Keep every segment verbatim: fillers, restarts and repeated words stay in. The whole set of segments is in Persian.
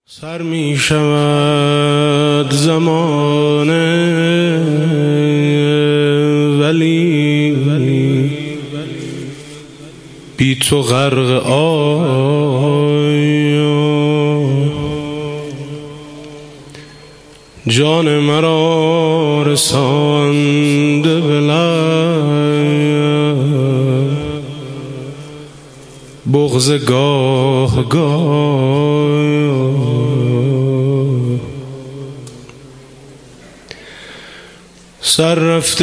سر می شود زمانه ولی بی تو غرق آیا جان مرا رسانده به لب بغض گاه گاه سر رفته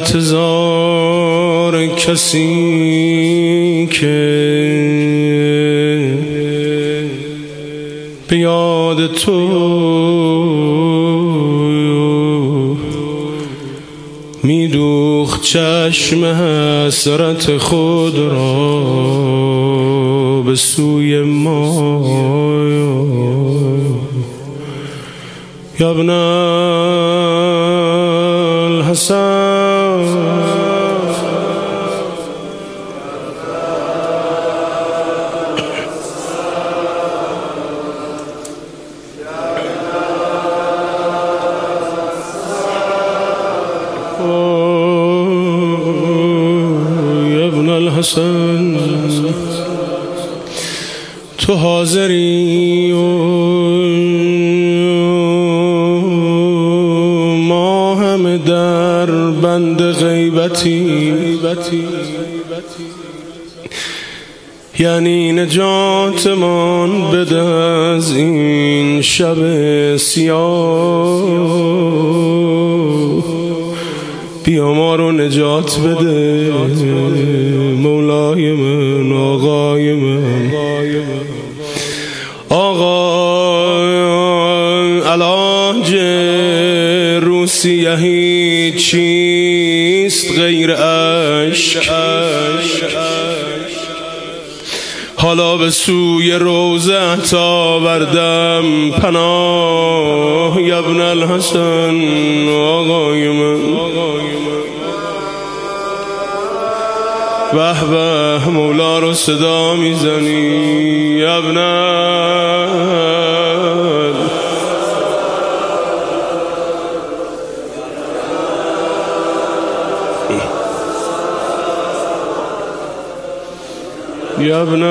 انتظار کسی که به یاد تو میدوخت چشم حسرت خود را به سوی ما یا ابن الحسن یا ابن الحسن تو حاضری و ما همه در بند غیبتی، یعنی نجاتمان بده از این شب سیاه، بیا ما رو نجات بده مولای من، آقای من، آقا علاج روسیه هیچ چیست غیر عشق، حالا به سوی روضت آوردم پناه یا ابن الحسن، آقای من، به به مولا رو صدا میزنی یا ابن یا ابن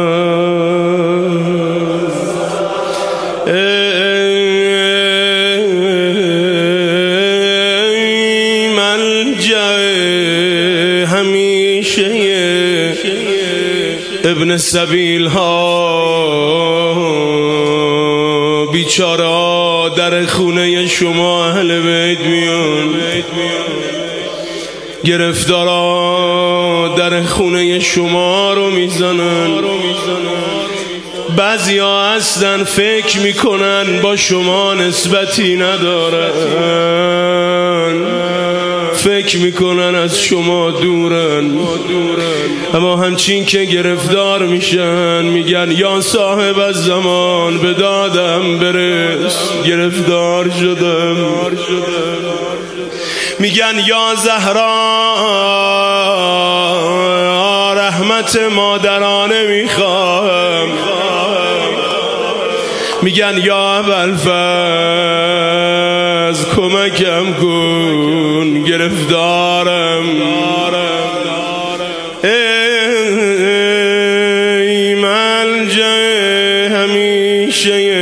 ای ملجأ همیشه ابن سبیل ها، بیچاره در خونه شما اهل بیت میان، گرفتارا در خونه شما رو میزنن، بعضی ها هستن فکر میکنن با شما نسبتی ندارن، فکر میکنن از شما دورن، اما همچین که گرفتار میشن میگن یا صاحب از زمان به دادم برس، گرفتار شدم، میگن یا زهرا رحمت مادرانه میخوام، میگن یا ابوالفضل کمکم کن گرفتارم، ای ملجأ همیشه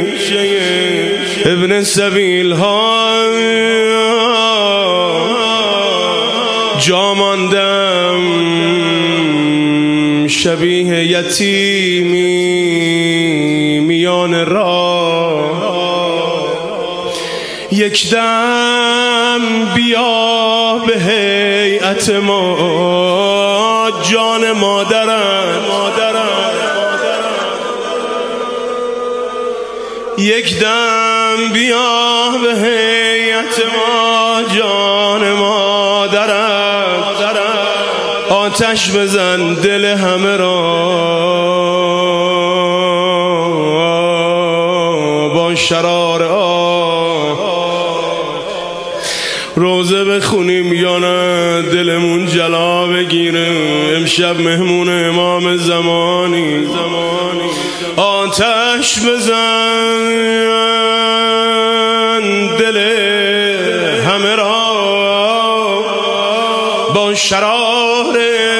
ابن سبیل ها، جا ماندم شبیه یتیمی میان راه، یک دم بیا به هیئت ما جان مادرم، یک دم بیا به هیئت ما جان مادرم، آتش بزن دل همه را با شرار آه، روزه بخونیم یا نه دلمون جلا بگیره، امشب مهمون امام زمانی، آتش بزن دل همه را با شرار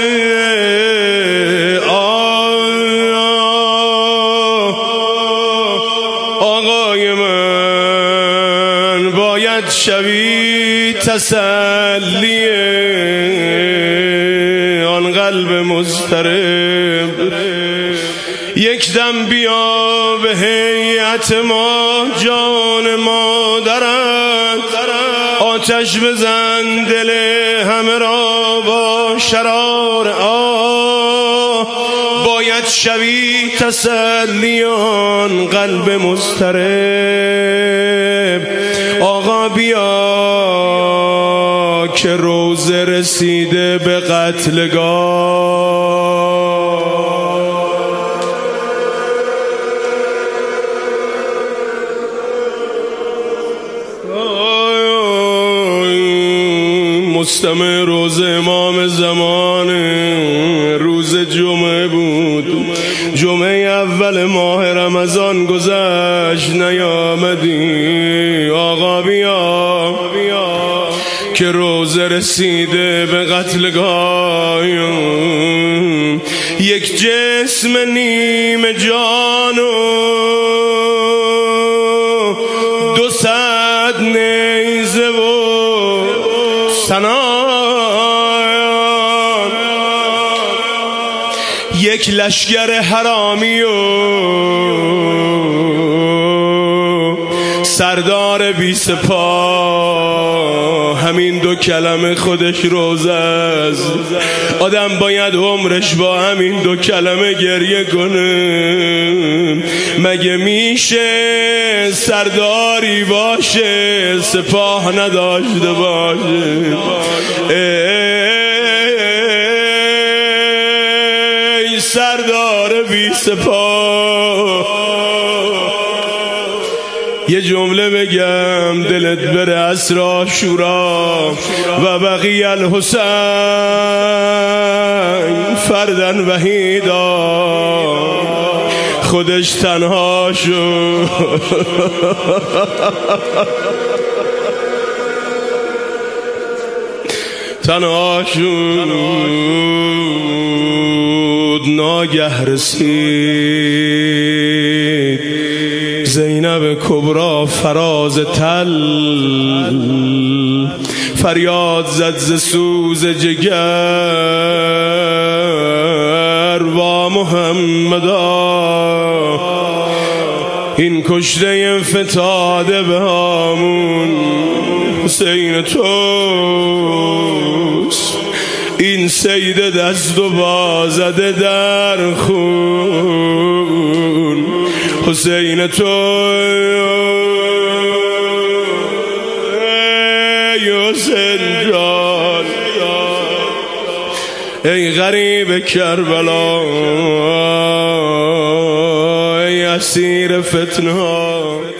آقای من باید شوی تسلی آن قلب مضطرب. یک دم بیا به هیئت ما جان مادرت، آتش بزن دل همه را با شرار آه، باید شوی تسلی آن قلب مضطرب. آقا بیا که روزه رسیده به قتلگاه. مستمع روزه امام زمان، روز جمعه بود، جمعه اول ماه رمضان گذشت نیامدی. آقا بیا که روزه رسیده به قتلگاه. یک جسم نیمه جان و دو صد نیزه و سنان، یک لشگر حرامی و سردار بی سپاه. همین دو کلمه خودش روزه است. آدم باید عمرش با همین دو کلمه گریه کنه. مگه میشه سرداری باشه سپاه نداشته باشه؟ ای سردار بی سپاه، یه جمله بگم دلت بره. اسرا شورا و بقی الحسین فردن وحیدا، خودش تنها شد تنها شد. ناگه رسید زینب کبرا فراز تل، فریاد زد ز سوز جگر با محمدا. این کشته فتاده به هامون حسین توست، این سید دست و بازده در خون حسین تو. ای حسین جان، ای غریب کربلا، ای اسیر فتنه ها.